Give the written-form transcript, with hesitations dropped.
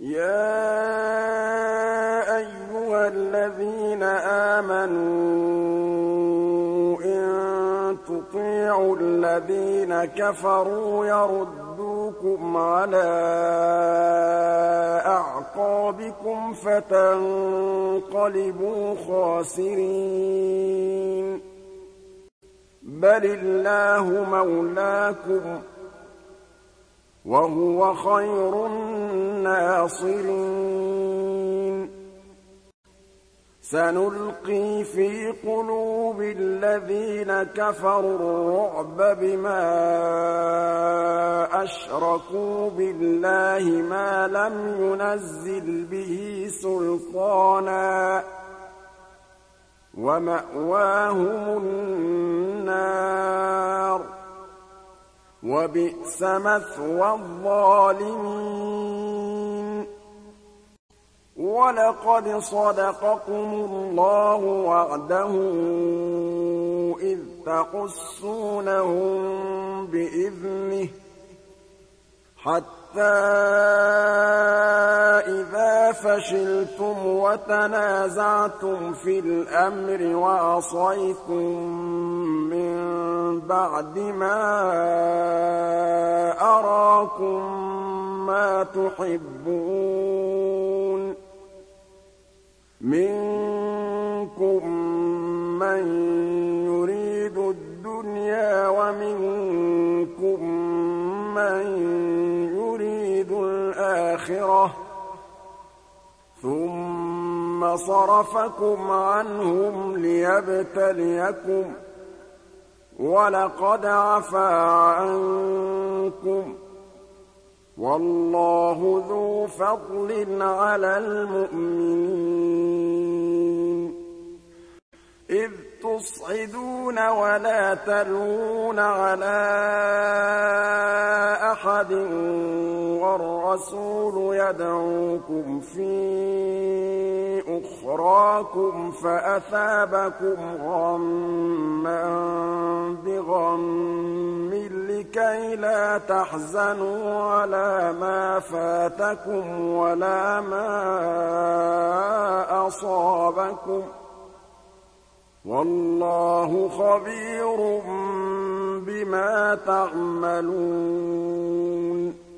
يَا أَيُّهَا الَّذِينَ آمَنُوا إِن تُطِيعُوا الَّذِينَ كَفَرُوا يَرُدُّوكُمْ عَلَىٰ أَعْقَابِكُمْ فَتَنقَلِبُوا خَاسِرِينَ بَلِ اللَّهُ مَوْلَاكُمْ ۖ وَهُوَ خَيْرُ النَّاصِرِينَ سَنُلْقِي فِي قُلُوبِ الَّذِينَ كَفَرُوا الرُّعْبَ بِمَا أَشْرَكُوا بِاللَّهِ مَا لَمْ يُنَزِّلْ بِهِ سُلْطَانًا ۖ وَمَأْوَاهُمُ النَّارُ ۖ وَبِئْسَ مَثْوَى الظَّالِمِينَ وَلَقَدْ صَدَقَكُمُ اللَّهُ وَعْدَهُ إِذْ تَحُسُّونَهُم بِإِذْنِهِ ۖ حَتَّىٰ إِذَا فَشِلْتُمْ وَتَنَازَعْتُمْ فِي الْأَمْرِ وَعَصَيْتُم مِّن بَعْدِ مَا أَرَاكُم مَّا تُحِبُّونَ ۚ مِنكُم مَّن يُرِيدُ الدُّنْيَا وَمِنكُم مَّن يُرِيدُ الْآخِرَةَ ۚ ثُمَّ صَرَفَكُمْ عَنْهُمْ لِيَبْتَلِيَكُمْ ۖ وَلَقَدْ عَفَا عَنكُمْ ۗ وَاللَّهُ ذُو فَضْلٍ عَلَى الْمُؤْمِنِينَ إِذْ تُصْعِدُونَ وَلَا تَلْوُونَ عَلَىٰ أَحَدٍ وَالرَّسُولُ يَدْعُوكُمْ فِي أُخْرَاكُمْ فَأَثَابَكُمْ غَمًّا بِغَمٍّ لِّكَيْ لَا تَحْزَنُوا عَلَىٰ مَا فَاتَكُمْ وَلَا مَا أَصَابَكُمْ ۗ وَاللَّهُ خَبِيرٌ بِمَا تَعْمَلُونَ